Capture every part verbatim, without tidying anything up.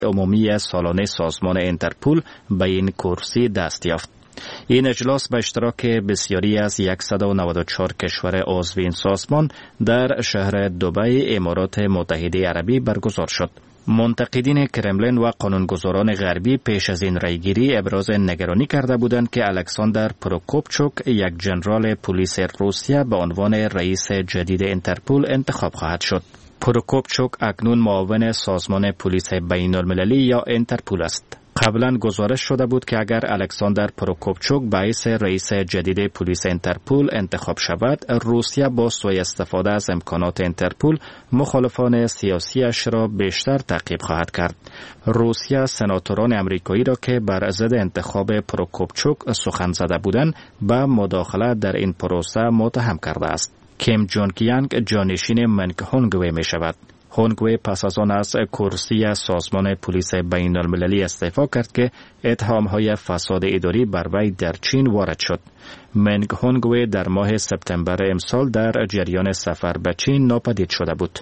عمومی سالانه سازمان اینترپول به این کرسی دست یافت. این اجلاس به اشتراک بسیاری از صد و نود و چهار کشور عضو این سازمان در شهر دبی امارات متحده عربی برگزار شد. منتقدین کرملین و قانونگذاران غربی پیش از این رایگیری ابراز نگرانی کرده بودند که الکساندر پروکوپچوک، یک ژنرال پلیس روسیه، به عنوان رئیس جدید اینترپول انتخاب خواهد شد. پروکوپچوک اکنون معاون سازمان پلیس بین المللی یا اینترپول است. قبلا گزارش شده بود که اگر الکساندر پروکوپچوک باعث رئیس جدید پلیس اینترپول انتخاب شود، روسیه با سوء استفاده از امکانات اینترپول مخالفان سیاسیش را بیشتر تعقیب خواهد کرد. روسیه سناتوران امریکایی را که بر ضد انتخاب پروکوپچوک سخن زده بودند به مداخله در این پروسه متهم کرده است. کیم جونگ یانگ جانشین منگ هونگوی می شود. هونگوی پس از آن از کرسی سازمان پلیس بین المللی استعفا کرد که اتهام‌های فساد اداری بر وی در چین وارد شد. منگ هونگوی در ماه سپتامبر امسال در جریان سفر به چین ناپدید شده بود.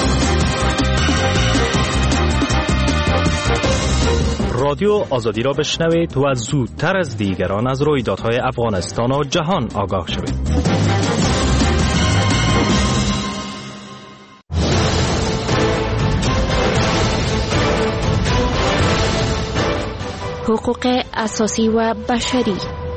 رادیو آزادی را بشنوید و زودتر از دیگران از رویدادهای افغانستان و جهان آگاه شوید. حقوق اساسی و بشری.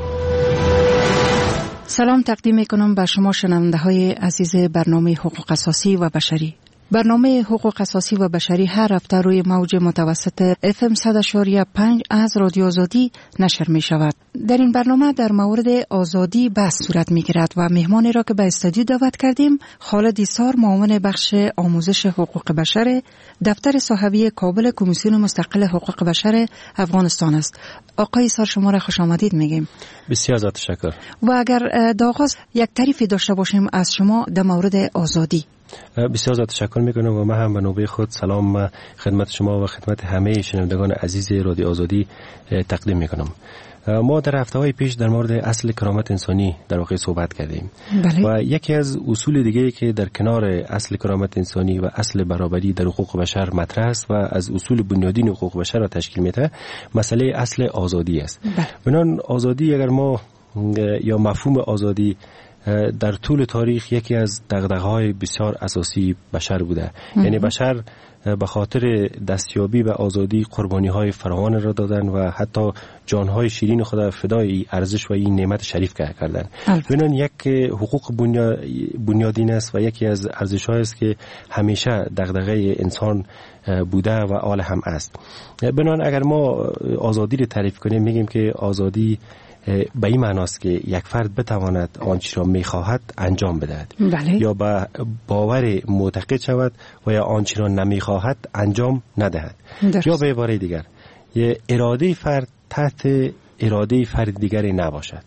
سلام تقدیم میکنم به شما شنونده های عزیز برنامه حقوق اساسی و بشری. برنامه حقوق اساسی و بشری هر هفته روی موج متوسط اف ام صد و پنج از رادیو آزادی نشر می شود. در این برنامه در مورد آزادی بحث صورت می گیرد و مهمانی را که به استودیو دعوت کردیم خالد ایسار، معاون بخش آموزش حقوق بشر، دفتر صحوی کابل، کمیسیون مستقل حقوق بشر افغانستان است. آقای ایسار شما را خوش آمدید میگیم. بسیار زیاد تشکر. و اگر در آغاز یک تعریفی داشته باشیم از شما در مورد آزادی. بسیار زیاد تشکر میکنم و من هم به نوبه خود سلام خدمت شما و خدمت همه شنوندگان عزیز رادیو آزادی تقدیم میکنم. ما در هفته‌های پیش در مورد اصل کرامت انسانی در واقع صحبت کردیم. بله. و یکی از اصول دیگه که در کنار اصل کرامت انسانی و اصل برابری در حقوق بشر مطرح است و از اصول بنیادین حقوق بشر را تشکیل میده، مسئله اصل آزادی است. بله. بنابراین آزادی، اگر ما یا مفهوم آزادی در طول تاریخ یکی از دغدغه‌های بسیار اساسی بشر بوده. یعنی بشر به خاطر دستیابی به آزادی قربانی‌های فراوان را دادن و حتی جان‌های شیرین خود فدای ارزش و این نعمت شریف کردند. بنابراین یک حقوق بنیادین است و یکی از ارزش‌هایی است که همیشه دغدغه انسان بوده و آل هم است. بنابراین اگر ما آزادی را تعریف کنیم میگیم که آزادی به این معناست که یک فرد بتواند آنچه را میخواهد انجام بدهد. بله. یا به باور معتقد شود و یا آنچه را نمیخواهد انجام ندهد. درست. یا به عباره دیگر یه اراده فرد تحت اراده فرد دیگری نباشد.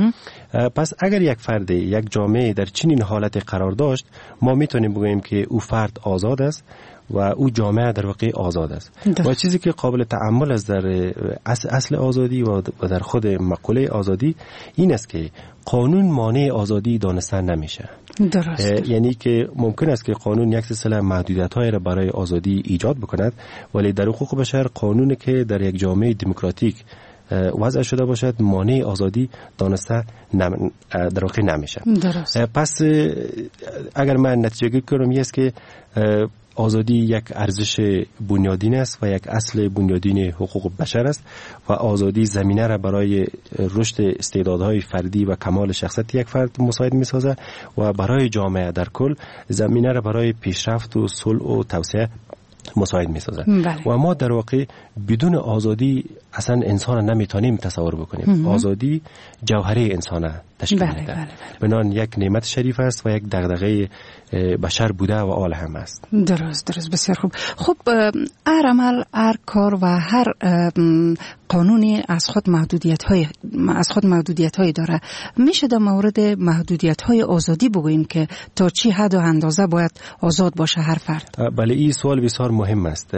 پس اگر یک فرد یک جامعه در چنین حالت قرار داشت، ما میتونیم بگوییم که او فرد آزاد است و او جامعه در واقع آزاد است. و چیزی که قابل تأمل است در اصل آزادی و در خود مقوله آزادی این است که قانون مانع آزادی دانستن نمیشه. درست. یعنی که ممکن است که قانون یک سلسله محدودیت‌های را برای آزادی ایجاد بکند، ولی در حقوق بشر قانونی که در یک جامعه دموکراتیک وضع شده باشد مانع آزادی دانسته نم... در واقع نمیشه. درست. پس اگر من نتیجه گیری کنم این است که آزادی یک ارزش بنیادین است و یک اصل بنیادین حقوق بشر است و آزادی زمینه را برای رشد استعدادهای فردی و کمال شخصیت یک فرد مساعد می‌سازد و برای جامعه در کل زمینه را برای پیشرفت و صلح و توسعه مساعد می‌سازد. بله. و ما در واقع بدون آزادی اصلا انسان نمیتونیم تصور بکنیم. مم. آزادی جوهره انسان تشکیل میده. بله بله. بنان یک نعمت شریف است و یک دغدغه بشر بوده و آل هم است. درست درست بسیار خوب. خب هر عمل، هر کار و هر قانونی از خود محدودیت‌های از خود محدودیت‌های داره. میشه در مورد محدودیت‌های آزادی بگوییم که تا چی حد و اندازه باید آزاد باشه هر فرد؟ بله، این سوال بسیار مهم است.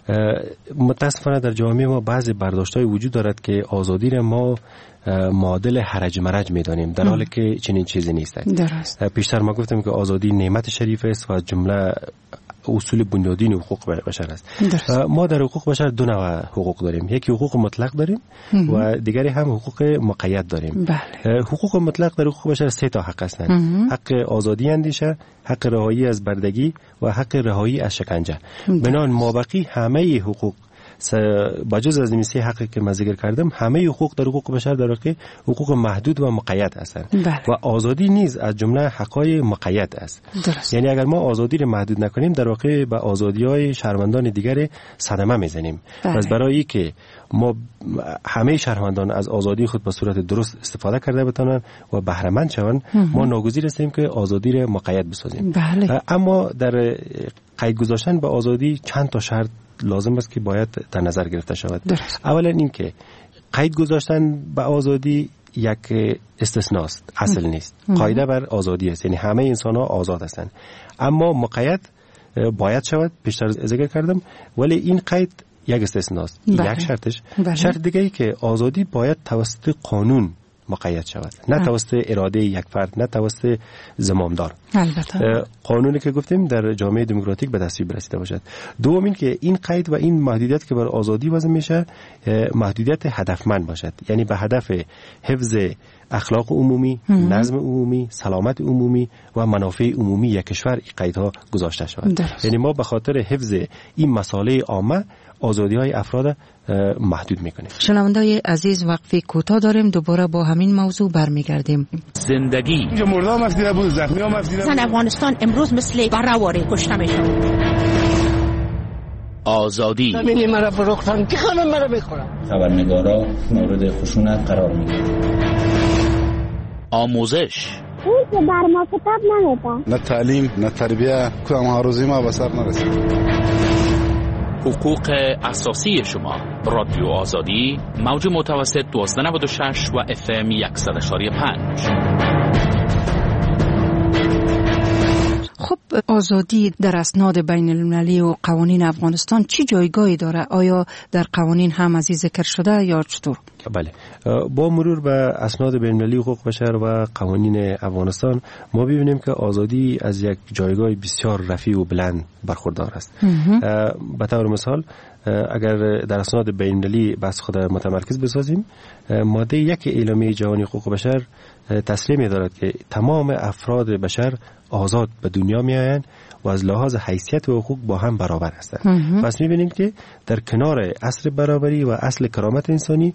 متاسفانه در جامعه ما بعضی برداشت‌های وجود دارد که آزادی را ما معادل حرج مرج می‌دانیم، در حالی که چنین چیزی نیست. درست. پیشتر ما گفتیم که آزادی نعمت شریف است و جمله اصول بنیادین حقوق بشر است. ما در حقوق بشر دو نوع حقوق داریم، یکی حقوق مطلق داریم و دیگری هم حقوق مقید داریم. بله. حقوق مطلق در حقوق بشر سه تا حق هستند: حق آزادی اندیشه، حق رهایی از بردگی و حق رهایی از شکنجه. بنابراین مابقی همه حقوق بجز از این سه حقی که من ذکر کردم، همه حقوق در حقوق بشر در واقع حقوق محدود و مقید هستند. بله. و آزادی نیز از جمله حقای مقید است. درست. یعنی اگر ما آزادی رو محدود نکنیم در واقع به آزادی‌های شهروندان دیگر صدمه میزنیم. بله. پس برای که ما همه شهروندان از آزادی خود به صورت درست استفاده کرده بتونن و بهره مند شوند، ما ناگزیر هستیم که آزادی رو مقید بسازیم. بله. اما در قید گذاشتن به آزادی چند تا شرط لازم است که باید در نظر گرفته شود. درست. اولا این که قید گذاشتن به آزادی یک استثناست، اصل نیست. قاعده بر آزادی است، یعنی همه انسان ها آزاد هستند. اما مقید باید شود، پیشتر ذکر کردم، ولی این قید یک استثناست. یک شرطش. بله. شرط دیگه ای که آزادی باید توسط قانون مقید شود، نه توسط اراده یک فرد، نه توسط زمامدار. البته قانونی که گفتیم در جامعه دموکراتیک به تصویب رسیده باشد. دوم این که این قید و این محدودیت که بر آزادی وضع میشه محدودیت هدفمند باشد، یعنی به هدف حفظ اخلاق عمومی، نظم عمومی، سلامت عمومی و منافع عمومی یک کشور این قیدها گذاشته شود. یعنی ما به خاطر حفظ این مسائل عامه آزادی‌های افراد محدود می‌کنیم. شنونده‌های عزیز، وقفه کوتاه داریم، دوباره با همین موضوع برمیگردیم. زندگی اینجا مردم مفیده بود، زخمی‌ها مفیده بود. افغانستان امروز مثل برآواره کشته میشه. آزادی زمینی مرا فروختن، کی خانم مرا بخورم. خبرنگارا مورد خشونت قرار می‌گیرند. آموزش اون که بر ما کتاب نمیده، نه تعلیم نه تربیه، کدام هاروزی ما به سر نرسید. حقوق اساسی شما. رادیو آزادی، موج متوسط دوازده نود و شش و اف ام صد و پنج. خب آزادی در اسناد بین المللی و قوانین افغانستان چی جایگاهی داره؟ آیا در قوانین هم از ذکر شده یا چطور؟ بله، با مرور به اسناد بین المللی حقوق بشر و قوانین افغانستان ما ببینیم که آزادی از یک جایگاه بسیار رفیع و بلند برخوردار است. به طور مثال اگر در اسناد بین المللی بحث خود متمرکز بسازیم، ماده یک اعلامیه جهانی حقوق بشر تصریح می‌دارد که تمام افراد بشر آزاد به دنیا میآیند و از لحاظ حیثیت و حقوق با هم برابر هستند. پس می‌بینیم که در کنار اصل برابری و اصل کرامت انسانی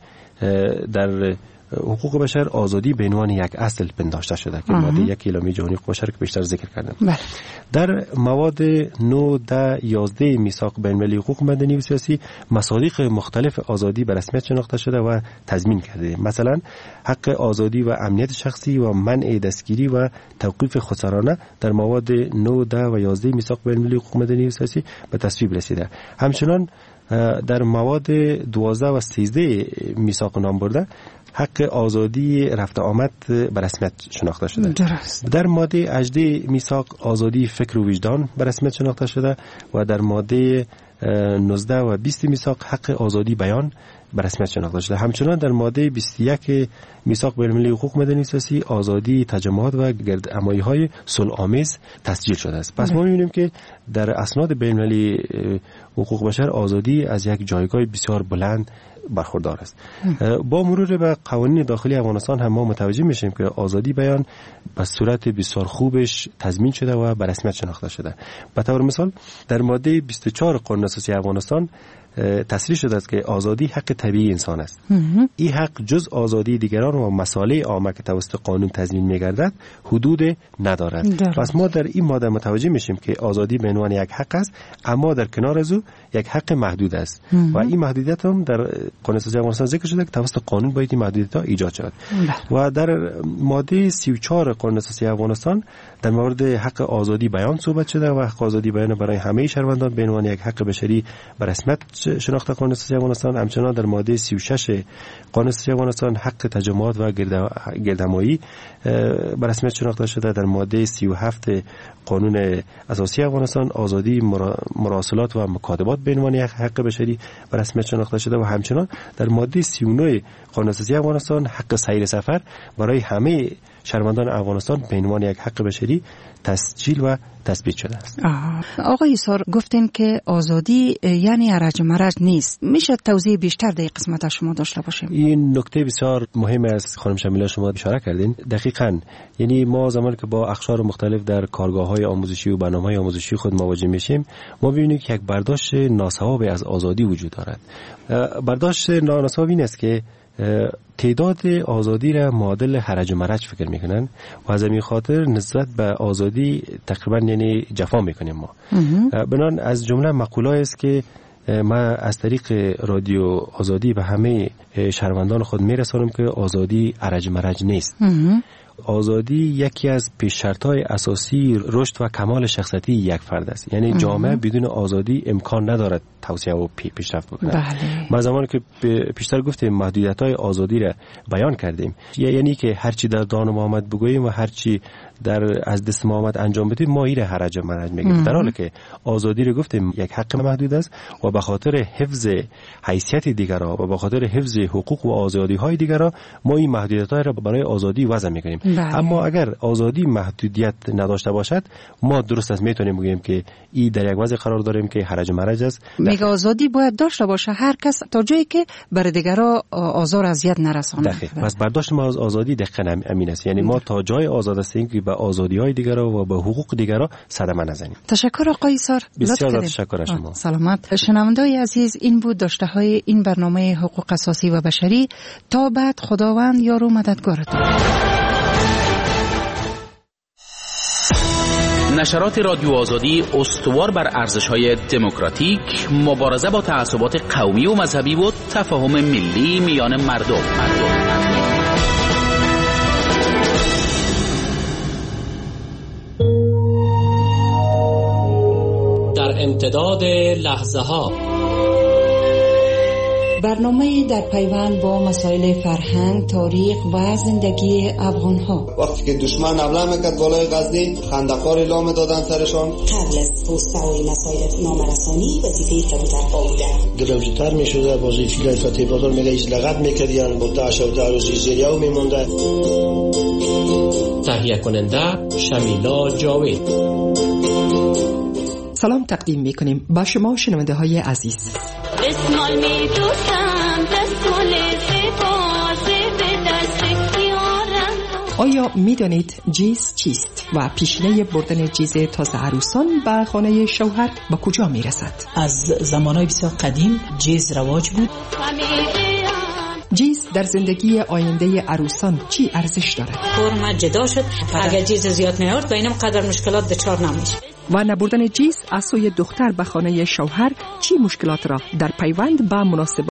در حقوق بشر آزادی به عنوان یک اصل پنداشته شده که ماده یک اعلامیه جهانی حقوق بشر که بیشتر ذکر کردم. بله. در مواد نه، ده، یازده میثاق بین المللی حقوق مدنی و سیاسی مصادیق مختلف آزادی به رسمیت شناخته شده و تضمین کرده. مثلا حق آزادی و امنیت شخصی و منع دستگیری و توقیف خودسرانه در مواد نه، ده و یازده میثاق بین المللی حقوق مدنی و سیاسی به تصویب رسیده. همچنان در مواد دوازده و سیزده میثاق نام برده حق آزادی رفت آمد به رسمیت شناخته شده. درست. در ماده هجده میثاق آزادی فکر و وجدان به رسمیت شناخته شده و در ماده نوزده و بیست میثاق حق آزادی بیان به رسمیت شناخته شده. همچنان در ماده بیست و یک میثاق بین المللی حقوق مدنی سیاسی آزادی تجمعات و گردهمایی‌های صلح‌آمیز تسجیل شده است. پس ما می‌بینیم که در اسناد بین المللی حقوق بشر آزادی از یک جایگاه بسیار بلند برخوردار است. با مرور به قوانین داخلی افغانستان هم ما متوجه میشیم که آزادی بیان به صورت بسیار خوبش تضمین شده و به رسمیت شناخته شده. به طور مثال در ماده بیست و چهار قانون اساسی افغانستان تصریح شده است که آزادی حق طبیعی انسان است. این حق جز آزادی دیگران و مسائل عامه که توسط قانون تضمین می‌گردد حدود ندارد. پس ما در این ماده متوجه میشیم که آزادی به عنوان یک حق است، اما در کنار از او یک حق محدود است و این محدودیت هم در قانون اساسی افغانستان ذکر شده که توسط قانون باید این محدودیت‌ها ایجاد شود. و در ماده سی و چهار قانون اساسی افغانستان در مورد حق آزادی بیان صحبت شده و حق آزادی بیان برای همه شهروندان به عنوان یک حق بشری به رسمیت شناخته قانون اساسی افغانستان. همچنان در ماده سی و شش قانون اساسی افغانستان حق تجمعات و گردهمایی به رسمیت شناخته شده. در ماده سی و هفت قانون اساسی افغانستان آزادی مراسلات و مکاتبات به عنوان یک حق بشری به رسمیت شناخته شده و همچنان در ماده سی و نه قانون اساسی افغانستان حق سیر سفر برای همه شهروندان افغانستان به عنوان یک حق بشری تسجیل و تثبیت شده است. آقای ایثار گفتین که آزادی یعنی هرج مرج نیست. میشه توضیح بیشتر در قسمت شما داشته باشیم؟ این نکته بسیار مهم است خانم شمیلا، شما اشاره کردین. دقیقاً یعنی ما زمانی که با اقشار مختلف در کارگاه‌های آموزشی و برنامه‌های آموزشی خود مواجه میشیم، ما ببینیم که یک برداشت ناسواب از آزادی وجود دارد. برداشت ناسواب این است که تعداد آزادی را معادل هرج و مرج فکر میکنن و از همین خاطر نسبت به آزادی تقریبا یعنی جفا میکنیم ما. بنان از جمله مقوله است که ما از طریق رادیو آزادی به همه شهروندان خود میرسانم که آزادی هرج و مرج نیست. آزادی یکی از پیش شرط‌های اساسی رشد و کمال شخصیتی یک فرد است. یعنی جامعه بدون آزادی امکان ندارد توسعه و پیشرفت بکنه. بله. ما زمانی که پیشتر گفتیم محدودیت‌های آزادی را بیان کردیم، یعنی که هر چی در دان محمد بگوییم و هر چی در از دست محمد انجام بدیم ما ایره هرج و مرج میگیم، در حالی که آزادی رو گفتیم یک حق محدود است و به خاطر حفظ حیثیت دیگران و به خاطر حفظ حقوق و آزادی‌های دیگران ما این محدودیت‌ها را برای آزادی وضع می‌کنیم. بله. اما اگر آزادی محدودیت نداشته باشد ما درست است میتونیم بگیم که ای در یک وضع قرار داریم که هرج و مرج است. میگه آزادی باید داشته باشه هر کس تا جایی که بر دیگران آزار اذیت نرسانه. دقیق. پس برداشت ما از آزادی دقیقاً امین است. یعنی ما تا جای آزاد هستیم که به آزادی‌های دیگران و به حقوق دیگران صدمه نزنیم. تشکر آقای ایثار. بسیار تشکر از شما. سلامت. شنونده‌های عزیز، این بود داشته‌های این برنامه حقوق اساسی و بشری. تا بعد خداوند یار و مددگارتون. نشرات رادیو آزادی استوار بر ارزش‌های دموکراتیک، مبارزه با تعصبات قومی و مذهبی و تفاهم ملی میان مردم. مردم. در امتداد لحظه ها برنامه در پیوند با مسائل فرهنگ، تاریخ و زندگی افغان ها. وقتی که دشمن حمله میکرد بالای غزنی، خندقار اعلام دادن سرشان. قبل از پست‌های مسائل نامرسانی وظیفه کبوترها بوده. دلوجتر میشده وظیفه فتح بازار میگه ایش لغت میکردن با داعش و داروزی زیریو میمونده. تهیه کننده شمیلا جاوید. سلام تقدیم میکنیم با شما شنونده های عزیز. اسمال می دوستم دستمال سپاس به دست کیارم. آیا میدانید جیز چیست و پیشینه بردن جیز تازه عروسان به خانه شوهر با کجا میرسد؟ از زمانهای بسیار قدیم جیز رواج بود. جیز در زندگی آینده عروسان چی ارزش دارد؟ فرم جدا شد، اگر جیز زیاد میارد و اینم قدر مشکلات دچار نمیشه. و نبردن جیز از سوی دختر به خانه شوهر چی مشکلات را در پیوند با مناسبات